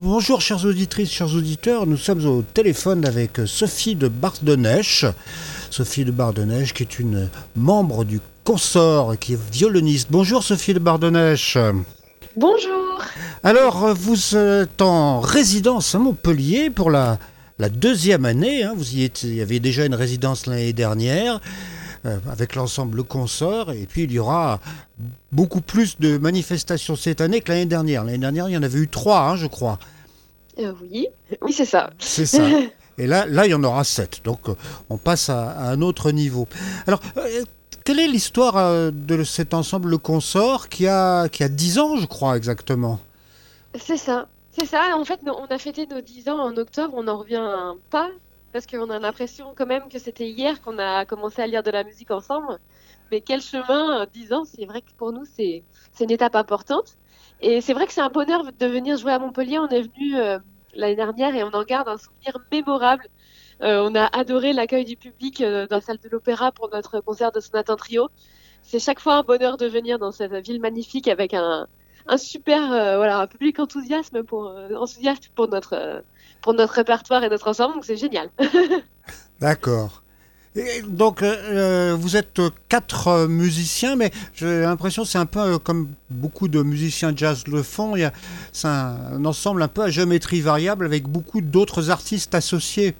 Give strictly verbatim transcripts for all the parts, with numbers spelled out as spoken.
Bonjour chères auditrices, chers auditeurs, nous sommes au téléphone avec Sophie de Bardonnèche. Sophie de Bardonnèche qui est une membre du consort, qui est violoniste. Bonjour Sophie de Bardonnèche. Bonjour. Alors vous êtes en résidence à Montpellier pour la, la deuxième année, hein. Vous y, étiez, il y avait déjà une résidence l'année dernière euh, avec l'ensemble Le Consort, et puis il y aura beaucoup plus de manifestations cette année que l'année dernière. L'année dernière il y en avait eu trois, hein, je crois. Euh, oui, oui, c'est ça. C'est ça. Et là, là, il y en aura sept. Donc, euh, on passe à, à un autre niveau. Alors, euh, quelle est l'histoire euh, de cet ensemble Le Consort qui a, qui a dix ans, je crois, exactement? C'est ça. C'est ça. En fait, nous, on a fêté nos dix ans en octobre. On n'en revient pas parce qu'on a l'impression quand même que c'était hier qu'on a commencé à lire de la musique ensemble. Mais quel chemin, euh, dix ans, c'est vrai que pour nous, c'est, c'est une étape importante. Et c'est vrai que c'est un bonheur de venir jouer à Montpellier. On est venu euh, l'année dernière et on en garde un souvenir mémorable. Euh, on a adoré l'accueil du public euh, dans la salle de l'Opéra pour notre concert de sonate en trio. C'est chaque fois un bonheur de venir dans cette ville magnifique avec un, un super euh, voilà, un public enthousiasme pour, euh, enthousiaste pour notre, euh, pour notre répertoire et notre ensemble. Donc c'est génial. D'accord. Et donc, euh, vous êtes quatre euh, musiciens, mais j'ai l'impression que c'est un peu euh, comme beaucoup de musiciens jazz le font. Il y a, c'est un, un ensemble un peu à géométrie variable avec beaucoup d'autres artistes associés.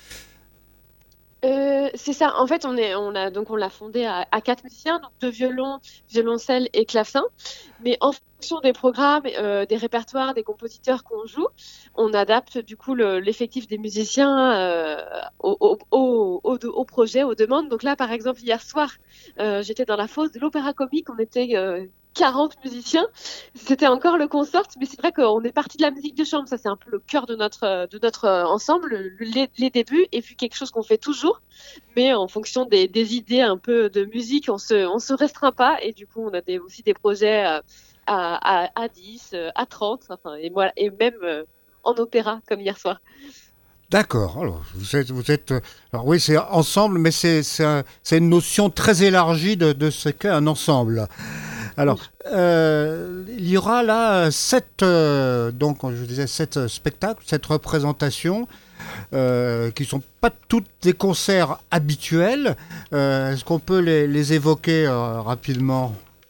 Euh, c'est ça. En fait, on est, on a donc on l'a fondé à, à quatre musiciens, donc deux violons, violoncelle et clavecin. Mais en fonction des programmes, euh, des répertoires, des compositeurs qu'on joue, on adapte du coup le- l'effectif des musiciens euh, au, au, au, au, au projet, aux demandes. Donc là, par exemple, hier soir, euh, j'étais dans la fosse de l'Opéra Comique. On était euh, quarante musiciens. C'était encore le consort, mais c'est vrai qu'on est parti de la musique de chambre. Ça, c'est un peu le cœur de notre, euh, de notre euh, ensemble, le- les, les débuts, et puis quelque chose qu'on fait toujours. Mais en fonction des, des idées un peu de musique, on se, on se restreint pas. Et du coup, on a des, aussi des projets euh, à, à, à dix, euh, à trente, enfin, et, moi, et même euh, en opéra, comme hier soir. D'accord. Alors, vous êtes, vous êtes. euh, Alors oui, c'est ensemble, mais c'est c'est un- c'est une notion très élargie de, de ce qu'est un ensemble. Alors, Oui. euh, il y aura là sept, euh, donc je disais sept spectacles, sept représentations, euh, qui sont pas toutes des concerts habituels. Euh, Est-ce qu'on peut les, les évoquer euh, rapidement?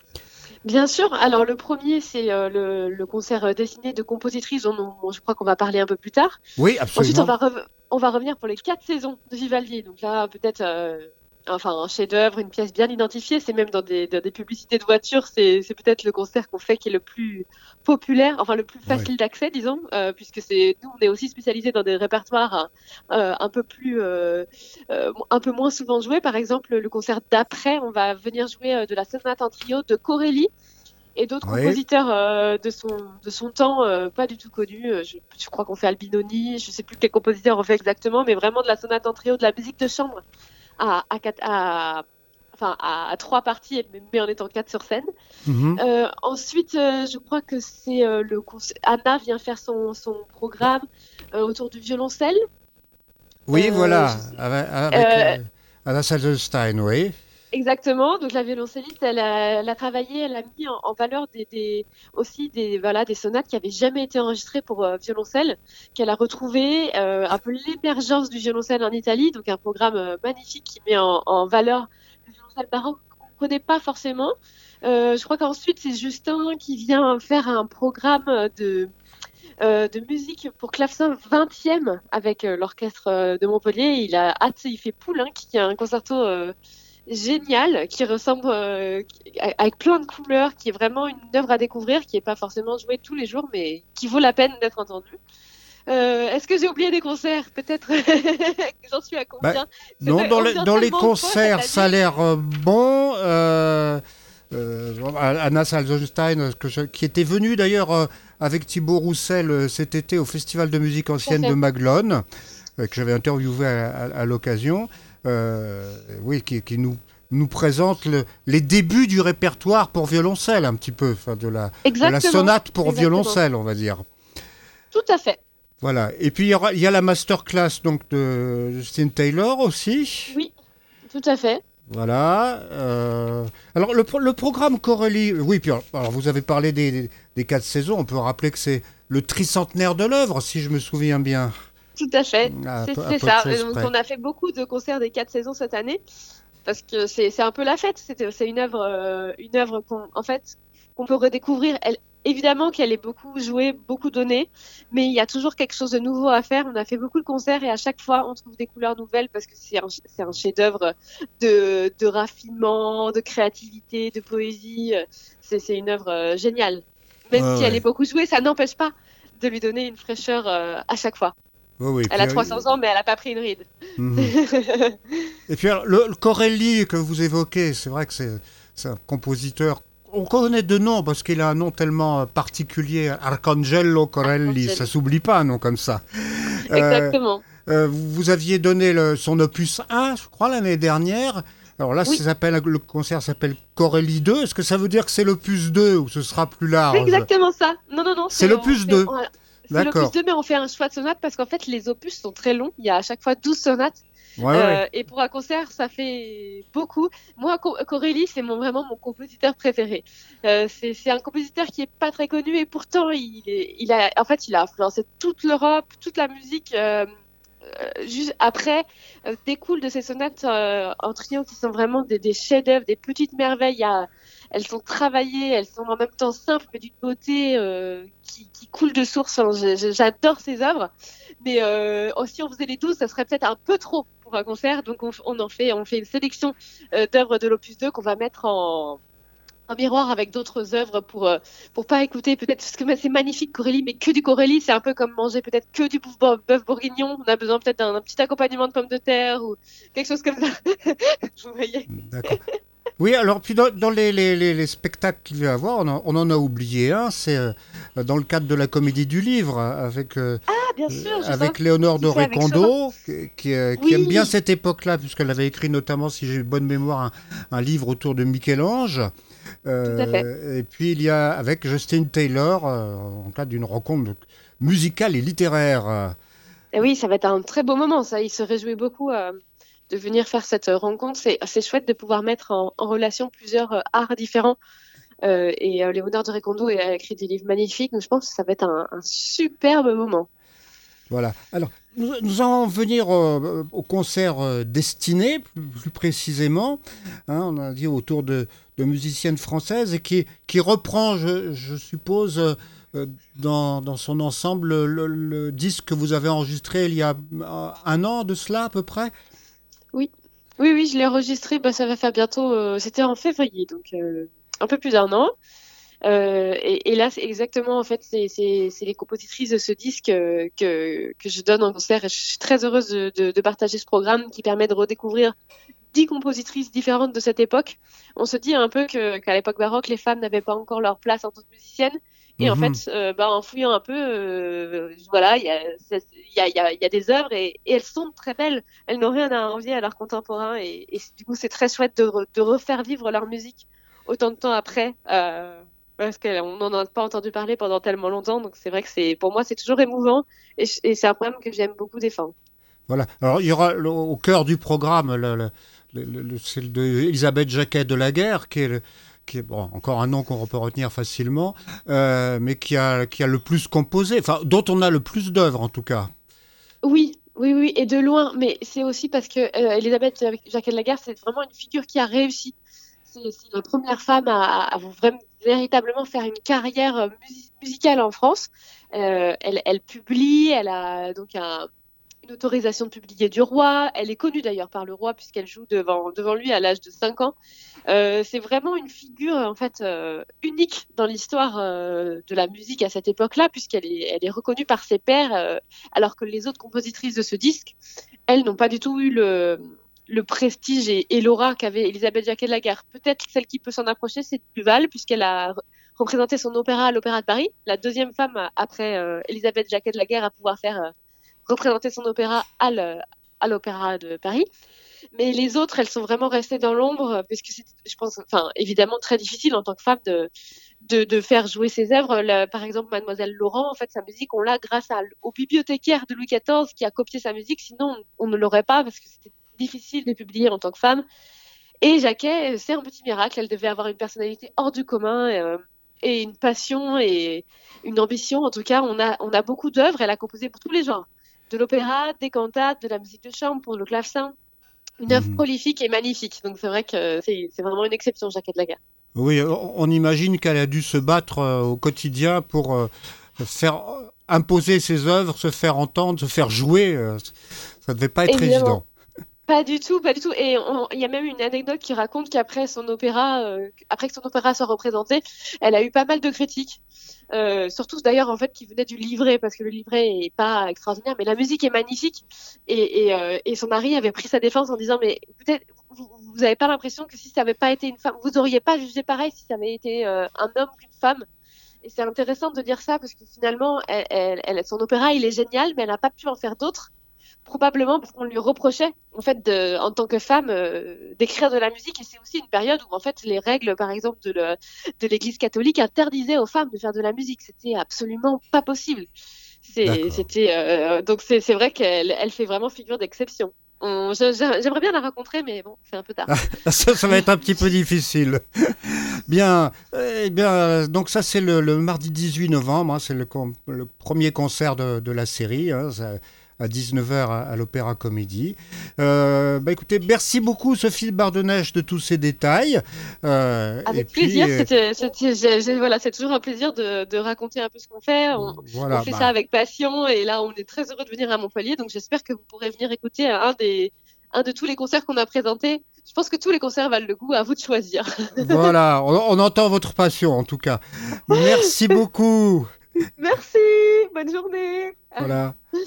Bien sûr. Alors, le premier, c'est euh, le, le concert euh, dessiné de compositrices dont on- je crois qu'on va parler un peu plus tard. Oui, Ensuite, on absolument. va, rev- on va revenir pour les quatre saisons de Vivaldi. Donc là, peut-être euh, enfin, un chef-d'œuvre, une pièce bien identifiée. C'est même dans des, dans des publicités de voitures. C'est, c'est peut-être le concert qu'on fait qui est le plus populaire, enfin le plus Oui. facile d'accès, disons, euh, puisque c'est nous, on est aussi spécialisé dans des répertoires hein, euh, un peu plus, euh, euh, un peu moins souvent joués. Par exemple, le concert d'après, on va venir jouer euh, de la sonate en trio de Corelli et d'autres Oui. compositeurs euh, de, son, de son temps, euh, pas du tout connus. Euh, Je, je crois qu'on fait Albinoni, je sais plus quel compositeur on fait exactement, mais vraiment de la sonate en trio, de la musique de chambre à, à, quatre- à, enfin, à, à trois parties, mais mais en étant quatre sur scène. Mhm. Euh, ensuite, euh, je crois que c'est euh, le conce- Anna vient faire son, son programme euh, autour du violoncelle. Oui, Euh, voilà, je sais- avec, avec euh, euh, Anna Salzenstein, oui. Exactement. Donc la violoncelliste, elle a, elle a travaillé, elle a mis en, en valeur des, des- aussi des, voilà, des sonates qui avaient jamais été enregistrées pour euh, violoncelle, qu'elle a retrouvé euh, un peu l'émergence du violoncelle en Italie. Donc un programme euh, magnifique qui met en, en valeur le violoncelle baroque qu'on ne connaît pas forcément. Euh, je crois qu'ensuite c'est Justin qui vient faire un programme de, euh, de musique pour clavecin vingtième avec euh, l'orchestre euh, de Montpellier. Il a hâte, il fait Poulenc, qui a un concerto euh, génial, qui ressemble euh, qui- avec plein de couleurs, qui est vraiment une œuvre à découvrir, qui n'est pas forcément jouée tous les jours, mais qui vaut la peine d'être entendue. Euh, est-ce que j'ai oublié des concerts? Peut-être que j'en suis à Bah, combien? C'est non, vrai, dans, on les- vient dans les tellement de fois cette concerts, ça a année l'air que... euh, bon. Euh, euh, Anna Salzenstein, euh, que je- qui était venue d'ailleurs euh, avec Thibaut Roussel euh, cet été au Festival de musique Tout à ancienne de fait. Maglone, euh, que j'avais interviewé à, à- à l'occasion. Euh, oui, qui, qui nous, nous présente le- les débuts du répertoire pour violoncelle, un petit peu, enfin, de la, de la Exactement, sonate pour exactement. violoncelle, on va dire. Tout à fait. Voilà. Et puis il y, aura- il y a la masterclass donc de Justin Taylor aussi. Oui, tout à fait. Voilà. euh, Alors, le, pro- le programme Corelli, oui, puis alors, alors, vous avez parlé des, des, des quatre saisons. On peut rappeler que c'est le tricentenaire de l'œuvre, si je me souviens bien, Tout à fait, à, c'est peu à c'est peu de ça. Et choses donc près. on a fait beaucoup de concerts des quatre saisons cette année parce que c'est c'est un peu la fête. C'est c'est une œuvre euh, une œuvre qu'on en fait qu'on peut redécouvrir. Elle, évidemment qu'elle est beaucoup jouée, beaucoup donnée, mais il y a toujours quelque chose de nouveau à faire. On a fait beaucoup de concerts et à chaque fois on trouve des couleurs nouvelles parce que c'est un c'est un chef-d'œuvre de de raffinement, de créativité, de poésie. C'est c'est une œuvre euh, géniale. Ouais, Même si elle est ouais. beaucoup jouée, ça n'empêche pas de lui donner une fraîcheur euh, à chaque fois. Oui, oui. Elle Puis, a euh, trois cents ans, mais elle n'a pas pris une ride. mhm. Et puis, alors, le, le Corelli que vous évoquez, c'est vrai que c'est c'est un compositeur. On connaît de nom parce qu'il a un nom tellement euh, particulier, Arcangelo Corelli, ça Arcangelo. s'oublie pas un nom comme ça. Euh, Exactement. Euh, vous aviez donné le- son opus un, je crois, l'année dernière. Alors là, ça Oui, s'appelle, le concert s'appelle Corelli deux. Est-ce que ça veut dire que c'est l'opus deux ou ce sera plus c'est large? exactement ça. Non, non, non, C'est c'est on l'opus fait, deux. on- c'est l'opus D'accord. deux, mais on fait un choix de sonates parce qu'en fait, les opus sont très longs. Il y a à chaque fois douze sonates. Ouais, ouais. Euh, et pour un concert, ça fait beaucoup. Moi, Co- Corelli, c'est mon, vraiment mon compositeur préféré. Euh, c'est c'est un compositeur qui est pas très connu et pourtant, il, est- il a, en fait, il a influencé toute l'Europe, toute la musique. Euh, euh, juste après, euh, découlent de ces sonates euh, en trio qui sont vraiment des, des chefs-d'œuvre, des petites merveilles. Il y a- elles sont travaillées, elles sont en même temps simples, mais d'une beauté euh, qui, qui coule de source. Enfin, je- je- j'adore ces œuvres. Mais euh, oh, si on faisait les douze, ça serait peut-être un peu trop pour un concert. Donc on, on en fait, on fait une sélection euh, d'œuvres de l'Opus deux qu'on va mettre en, en miroir avec d'autres œuvres pour euh, pour pas écouter peut-être parce que mais c'est magnifique Corelli, mais que du Corelli, c'est un peu comme manger peut-être que du bouffe- bœuf bourguignon. On a besoin peut-être d'un d'un petit accompagnement de pommes de terre ou quelque chose comme ça. Vous voyez. D'accord. Oui, alors puis dans, dans les, les- les- les spectacles qu'il va y avoir, on en, on en a oublié un, c'est euh, dans le cadre de la Comédie du Livre, avec, euh, Ah, bien euh, sûr, je vois. avec Léonore Qui de fait avec Chauvin. Récondo, qui, qui, euh, qui aime bien Oui, cette époque-là, puisqu'elle avait écrit notamment, si j'ai bonne mémoire, un, un livre autour de Michel-Ange. tout à fait. Euh, et puis il y a avec Justin Taylor, euh, en cadre d'une rencontre musicale et littéraire. Et oui, ça va être un très beau moment, ça. Il se réjouit beaucoup euh, de venir faire cette euh, rencontre. C'est c'est chouette de pouvoir mettre en, en relation plusieurs euh, arts différents. Euh, et euh, Léonard de Récondo a écrit des livres magnifiques, donc je pense que ça va être un, un superbe moment. Voilà. Alors, nous, nous allons venir euh, au concert euh, destiné, plus, plus précisément. Hein, on a dit autour de, de musiciennes françaises et qui, qui reprend, je, je suppose, euh, dans, dans son ensemble, le, le- le disque que vous avez enregistré il y a euh, un an de cela à peu près. Oui, oui, oui, je l'ai enregistré, bah, ça va faire bientôt, euh, c'était en février, donc euh, un peu plus d'un an. Euh, et, et là, c'est exactement, en fait, c'est c'est- c'est les compositrices de ce disque euh, que, que je donne en concert. Et je suis très heureuse de, de, de partager ce programme qui permet de redécouvrir dix compositrices différentes de cette époque. On se dit un peu que, qu'à l'époque baroque, les femmes n'avaient pas encore leur place en tant que musiciennes. Et en Mhm. fait, euh, bah, en fouillant un peu, euh, voilà, il y a, c'est- il y a, il y a, il y a des œuvres et, et elles sont très belles. Elles n'ont rien à envier à leurs contemporains. Et, et du coup, c'est très chouette de, re- de refaire vivre leur musique autant de temps après. Euh, parce qu'on n'en a pas entendu parler pendant tellement longtemps. Donc c'est vrai que c'est, pour moi, c'est toujours émouvant. Et, je- et c'est un programme que j'aime beaucoup défendre. Voilà. Alors, il y aura le- au cœur du programme le, le- le- le- le- celle de Elisabeth Jacquet de la Guerre, qui est, le- qui est bon, encore un nom qu'on peut retenir facilement, euh, mais qui a, qui a le plus composé, enfin, dont on a le plus d'œuvres en tout cas. Oui, oui, oui, et de loin, mais c'est aussi parce que euh, Elisabeth Jacquet de la Guerre, c'est vraiment une figure qui a réussi. C'est c'est la première femme à, à vraiment, véritablement faire une carrière euh, musi- musicale en France. Euh, elle, elle publie, elle a donc un, une autorisation de publier du roi. Elle est connue d'ailleurs par le roi puisqu'elle joue devant, devant lui à l'âge de cinq ans. Euh, c'est vraiment une figure en fait euh, unique dans l'histoire euh, de la musique à cette époque-là, puisqu'elle est, elle est reconnue par ses pairs, euh, alors que les autres compositrices de ce disque, elles n'ont pas du tout eu le, le prestige et, et l'aura qu'avait Elisabeth Jacquet de la Guerre. Peut-être celle qui peut s'en approcher, c'est Duval, puisqu'elle a re- représenté son opéra à l'Opéra de Paris, la deuxième femme euh, après euh, Elisabeth Jacquet de la Guerre à pouvoir faire euh, représenter son opéra à le- à l'Opéra de Paris. Mais les autres, elles sont vraiment restées dans l'ombre, parce que c'est, je pense, enfin, évidemment très difficile en tant que femme de, de, de faire jouer ses œuvres. La- par exemple, Mademoiselle Laurent, en fait, sa musique, on l'a grâce à, au bibliothécaire de Louis quatorze qui a copié sa musique, sinon on ne l'aurait pas parce que c'était difficile de publier en tant que femme. Et Jacquet, c'est un petit miracle. Elle devait avoir une personnalité hors du commun euh, et une passion et une ambition. En tout cas, on a, on a beaucoup d'œuvres. Elle a composé pour tous les genres. De l'opéra, des cantates, de la musique de chambre, pour le clavecin. Une œuvre Mhm. prolifique et magnifique. Donc c'est vrai que c'est c'est vraiment une exception, Jacquet de la Guerre. Oui, on on imagine qu'elle a dû se battre euh, au quotidien pour euh, faire euh, imposer ses œuvres, se faire entendre, se faire jouer. euh, ça devait pas être Évidemment. évident. Pas du tout, pas du tout. Et on- il y a même une anecdote qui raconte qu'après son opéra, euh, après que son opéra soit représenté, elle a eu pas mal de critiques. Euh, surtout d'ailleurs en fait qui venaient du livret parce que le livret est pas extraordinaire, mais la musique est magnifique. Et, et, euh, et son mari avait pris sa défense en disant mais peut-être vous, vous avez pas l'impression que si ça avait pas été une femme, vous auriez pas jugé pareil si ça avait été euh, un homme qu'une femme. Et c'est intéressant de dire ça parce que finalement, elle, elle, elle- son opéra il est génial, mais elle n'a pas pu en faire d'autres probablement parce qu'on lui reprochait, en fait, de, en tant que femme, euh, d'écrire de la musique. Et c'est aussi une période où, en fait, les règles, par exemple, de, le, de l'Église catholique interdisaient aux femmes de faire de la musique. C'était absolument pas possible. C'est, D'accord. c'était, euh, donc c'est, c'est vrai qu'elle elle fait vraiment figure d'exception. On- je- je- J'aimerais bien la rencontrer, mais bon, c'est un peu tard. Ça, ça va être un petit peu difficile. Bien, eh bien, donc ça c'est le, le mardi dix-huit novembre, hein, c'est le, com- le premier concert de, de la série, hein, ça- à dix-neuf heures à, à l'Opéra Comédie. Euh, bah écoutez, merci beaucoup Sophie Bardonnèche de tous ces détails. Euh, et Avec puis, plaisir, euh, c'était, c'était- j'ai- j'ai- voilà, c'est toujours un plaisir de, de raconter un peu ce qu'on fait. On, on voilà, fait ça bah, avec passion et là, on est très heureux de venir à Montpellier. Donc, j'espère que vous pourrez venir écouter un des, un de tous les concerts qu'on a présentés. Je pense que tous les concerts valent le coup, à vous de choisir. voilà, on, on entend votre passion en tout cas. Merci beaucoup. Merci, bonne journée. Voilà.